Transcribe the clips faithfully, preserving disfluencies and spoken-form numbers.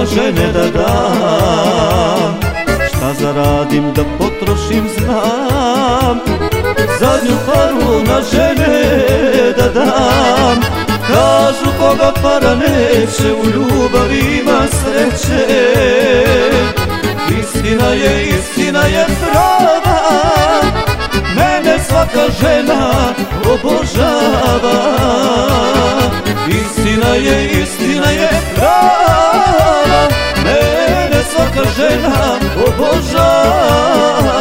žene da dam. Šta zaradim da potrošim znam, zadnju paru na žene da dam. Kažu koga para neće, u ljubavi ima sreće. Istina je, istina je prava, mene svaka žena obožava. Istina je, istina je prava, mene svaka žena obožava.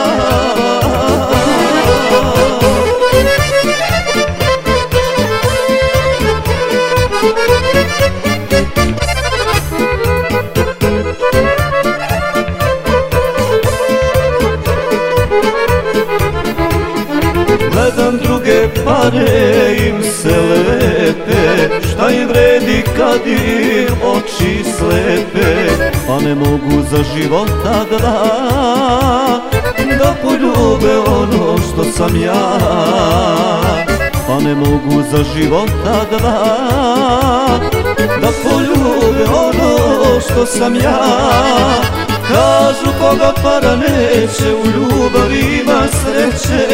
Gledam druge pare, im se lepe, šta im vredi kad im oči slepe. Pa ne mogu za života dva da poljube ono što sam ja. Pa ne mogu za života dva da poljube ono što sam ja. Kažu koga para neće, u ljubavi ima sreće.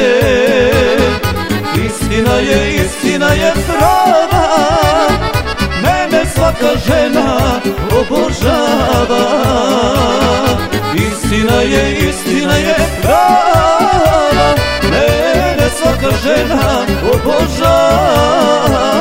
Istina je, istina je prava, mene svaka žena obožava. Istina je, istina je prava, mene svaka žena obožava.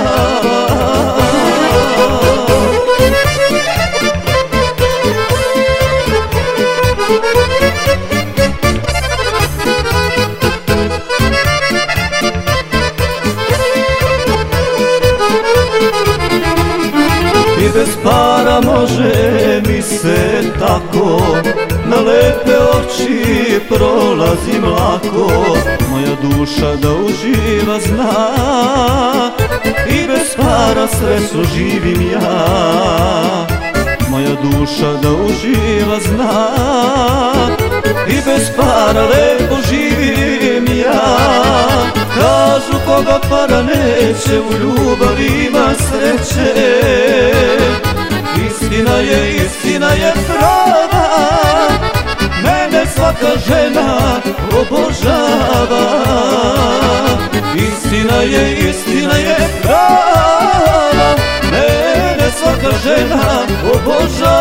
I bez para može mi se tako, na lepe oči prolazim lako. Moja duša da uživa zna, i bez para sreću živim ja. Moja duša da uživa zna, i bez para lepo živim ja. Kažu koga para neće, u ljubavi ima sreće. Istina je, istina je prava, mene svaka žena obožava. Istina je, istina je prava, mene svaka žena obožava.